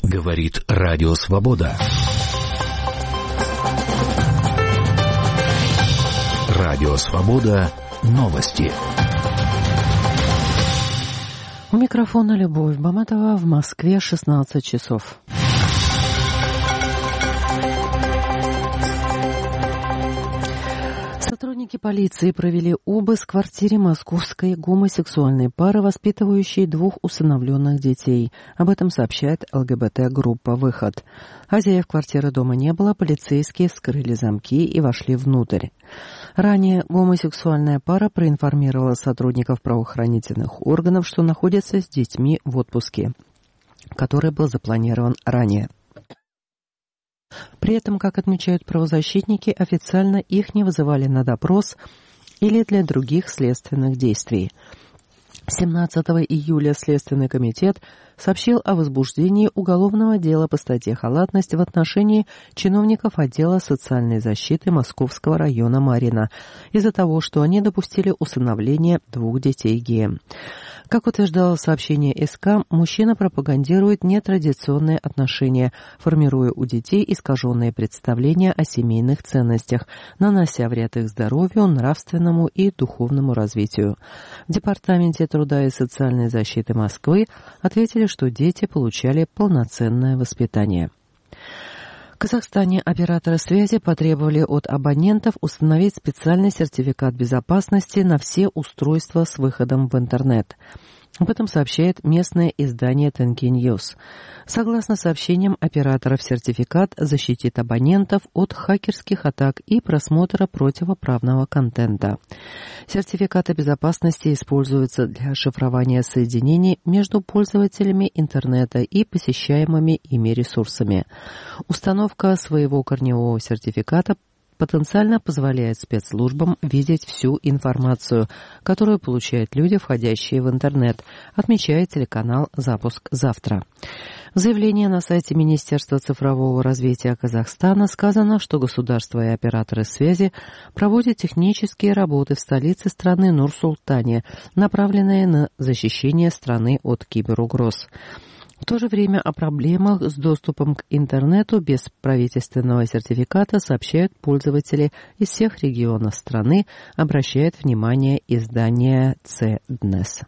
Говорит Радио Свобода. Радио Свобода. Новости. У микрофона Любовь Баматова. В Москве 16 часов. Сотрудники полиции провели обыск в квартире московской гомосексуальной пары, воспитывающей 2 усыновленных детей. Об этом сообщает ЛГБТ-группа «Выход». Хозяев квартиры дома не было, полицейские вскрыли замки и вошли внутрь. Ранее гомосексуальная пара проинформировала сотрудников правоохранительных органов, что находится с детьми в отпуске, который был запланирован ранее. При этом, как отмечают правозащитники, официально их не вызывали на допрос или для других следственных действий. 17 июля Следственный комитет сообщил о возбуждении уголовного дела по статье «Халатность» в отношении чиновников отдела социальной защиты Московского района Марьино из-за того, что они допустили усыновление 2 детей геям. Как утверждало сообщение СК, мужчина пропагандирует нетрадиционные отношения, формируя у детей искаженные представления о семейных ценностях, нанося вред их здоровью, нравственному и духовному развитию. В Департаменте труда и социальной защиты Москвы ответили, что дети получали полноценное воспитание. В Казахстане операторы связи потребовали от абонентов установить специальный сертификат безопасности на все устройства с выходом в интернет. Об этом сообщает местное издание Tengki News. Согласно сообщениям операторов, сертификат защитит абонентов от хакерских атак и просмотра противоправного контента. Сертификаты безопасности используются для шифрования соединений между пользователями интернета и посещаемыми ими ресурсами. Установка своего корневого сертификата потенциально позволяет спецслужбам видеть всю информацию, которую получают люди, входящие в интернет, отмечает телеканал «Запуск завтра». В заявлении на сайте Министерства цифрового развития Казахстана сказано, что государство и операторы связи проводят технические работы в столице страны Нур-Султане, направленные на защищение страны от киберугроз. В то же время о проблемах с доступом к интернету без правительственного сертификата сообщают пользователи из всех регионов страны, обращает внимание издание «Цднес».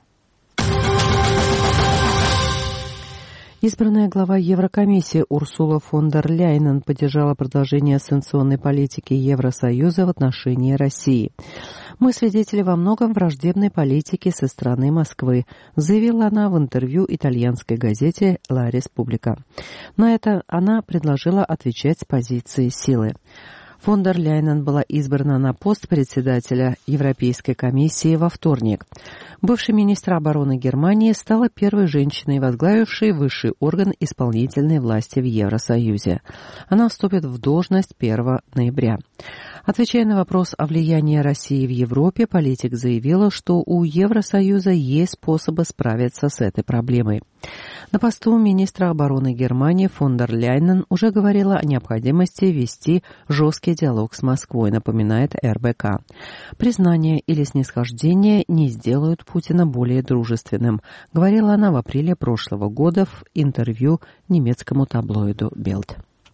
Избранная глава Еврокомиссии Урсула фон дер Ляйен поддержала продолжение санкционной политики Евросоюза в отношении России. «Мы свидетели во многом враждебной политики со стороны Москвы», заявила она в интервью итальянской газете «Ла Республика». На это она предложила отвечать с позиции силы. Фон дер Ляйен была избрана на пост председателя Европейской комиссии во вторник. Бывший министр обороны Германии стала первой женщиной, возглавившей высший орган исполнительной власти в Евросоюзе. Она вступит в должность 1 ноября. Отвечая на вопрос о влиянии России в Европе, политик заявила, что у Евросоюза есть способы справиться с этой проблемой. На посту министра обороны Германии фон дер Ляйен уже говорила о необходимости вести жесткий диалог с Москвой, напоминает РБК. Признание или снисхождение не сделают Путина более дружественным, говорила она в апреле прошлого года в интервью немецкому таблоиду «Белд».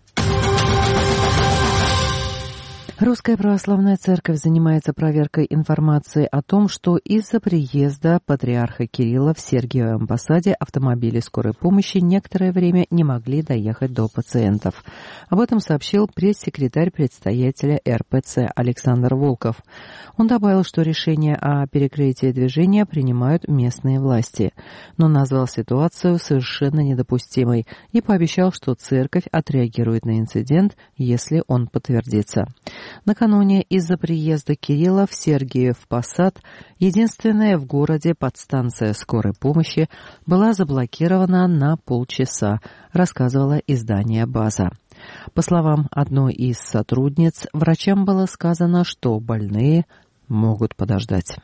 Русская православная церковь занимается проверкой информации о том, что из-за приезда патриарха Кирилла в Сергиевой амбассаде автомобили скорой помощи некоторое время не могли доехать до пациентов. Об этом сообщил пресс-секретарь предстоятеля РПЦ Александр Волков. Он добавил, что решение о перекрытии движения принимают местные власти, но назвал ситуацию совершенно недопустимой и пообещал, что церковь отреагирует на инцидент, если он подтвердится. Накануне из-за приезда Кирилла в Сергиев Посад, единственная в городе подстанция скорой помощи, была заблокирована на полчаса, рассказывало издание «База». По словам одной из сотрудниц, врачам было сказано, что больные могут подождать.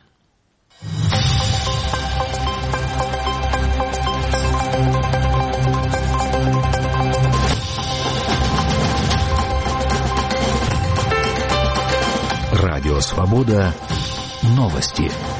Радио Свобода. Новости.